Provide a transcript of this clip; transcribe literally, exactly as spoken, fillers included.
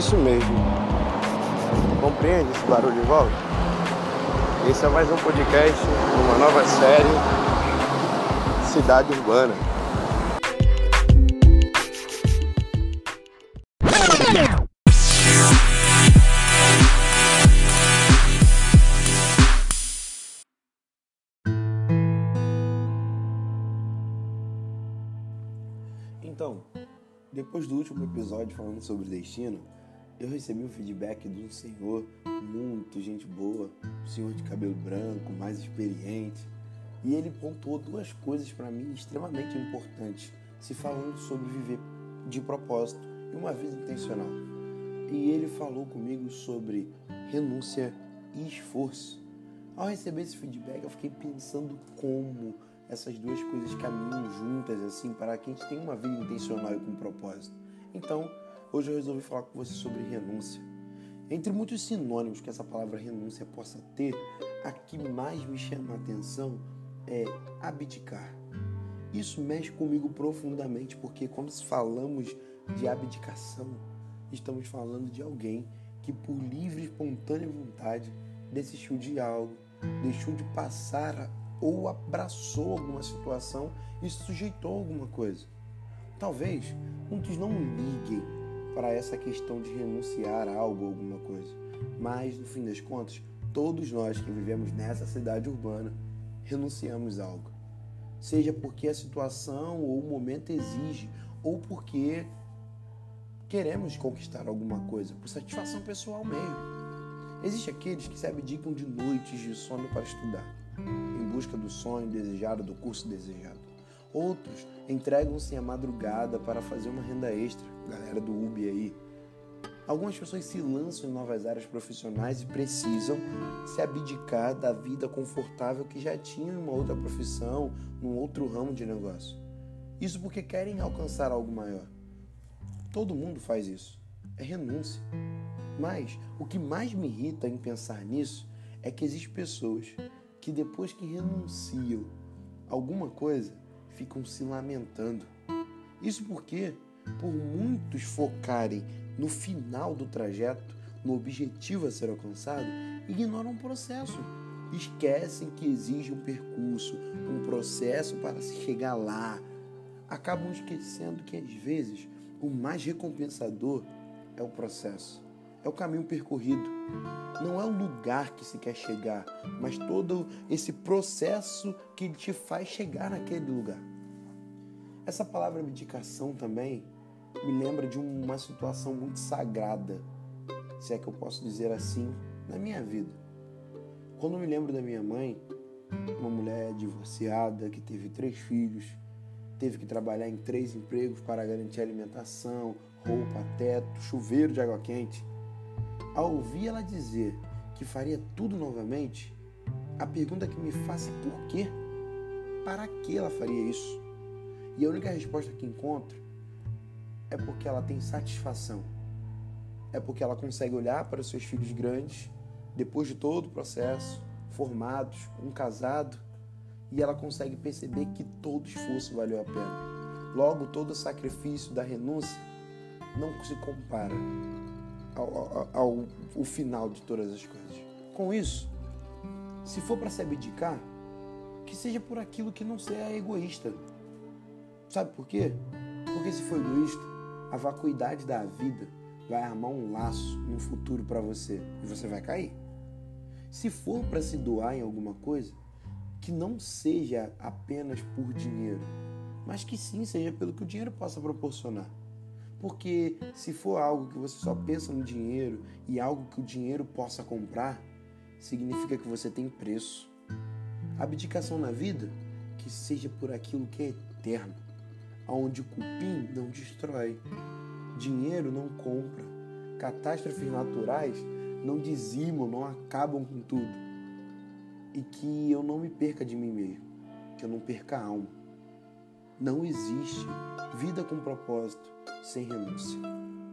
Isso mesmo. Compreende esse barulho em volta? Esse é mais um podcast, uma nova série, Cidade Urbana. Então, depois do último episódio falando sobre destino, eu recebi um feedback de um senhor muito gente boa, um senhor de cabelo branco, mais experiente, e ele pontuou duas coisas para mim extremamente importantes, se falando sobre viver de propósito e uma vida intencional. E ele falou comigo sobre renúncia e esforço. Ao receber esse feedback, eu fiquei pensando como essas duas coisas caminham juntas, assim, para que a gente tenha uma vida intencional e com propósito. Então, hoje eu resolvi falar com você sobre renúncia. Entre muitos sinônimos que essa palavra renúncia possa ter, a que mais me chama a atenção é abdicar. Isso mexe comigo profundamente, porque quando falamos de abdicação, estamos falando de alguém que por livre e espontânea vontade desistiu de algo, deixou de passar ou abraçou alguma situação e se sujeitou a alguma coisa. Talvez muitos não liguem para essa questão de renunciar a algo ou alguma coisa, mas no fim das contas, todos nós que vivemos nessa cidade urbana renunciamos a algo. Seja porque a situação ou o momento exige, ou porque queremos conquistar alguma coisa, por satisfação pessoal mesmo. Existem aqueles que se abdicam de noites de sono para estudar, em busca do sonho desejado, do curso desejado. Outros entregam-se à madrugada para fazer uma renda extra, galera do Uber aí. Algumas pessoas se lançam em novas áreas profissionais e precisam se abdicar da vida confortável que já tinham em uma outra profissão, num outro ramo de negócio. Isso porque querem alcançar algo maior. Todo mundo faz isso. É renúncia. Mas o que mais me irrita em pensar nisso é que existem pessoas que depois que renunciam a alguma coisa, ficam se lamentando. Isso porque, por muitos focarem no final do trajeto, no objetivo a ser alcançado, ignoram o processo. Esquecem que exige um percurso, um processo para se chegar lá. Acabam esquecendo que, às vezes, o mais recompensador é o processo. É o caminho percorrido. Não é o lugar que se quer chegar, mas todo esse processo que te faz chegar naquele lugar. Essa palavra abdicação também me lembra de uma situação muito sagrada, se é que eu posso dizer assim, na minha vida. Quando eu me lembro da minha mãe, uma mulher divorciada que teve três filhos, teve que trabalhar em três empregos para garantir alimentação, roupa, teto, chuveiro de água quente. Ao ouvir ela dizer que faria tudo novamente, a pergunta que me faço é por quê? Para que ela faria isso? E a única resposta que encontro é porque ela tem satisfação. É porque ela consegue olhar para os seus filhos grandes, depois de todo o processo, formados, um casado, e ela consegue perceber que todo esforço valeu a pena. Logo, todo o sacrifício da renúncia não se compara Ao, ao, ao, ao final de todas as coisas. Com isso, se for para se abdicar, que seja por aquilo que não seja egoísta. Sabe por quê? Porque se for egoísta, a vacuidade da vida vai armar um laço no futuro para você e você vai cair. Se for para se doar em alguma coisa, que não seja apenas por dinheiro, mas que sim seja pelo que o dinheiro possa proporcionar. Porque se for algo que você só pensa no dinheiro e algo que o dinheiro possa comprar, significa que você tem preço. A abdicação na vida, que seja por aquilo que é eterno, onde o cupim não destrói, dinheiro não compra, catástrofes naturais não dizimam, não acabam com tudo. E que eu não me perca de mim mesmo, que eu não perca a alma. Não existe vida com propósito sem renúncia.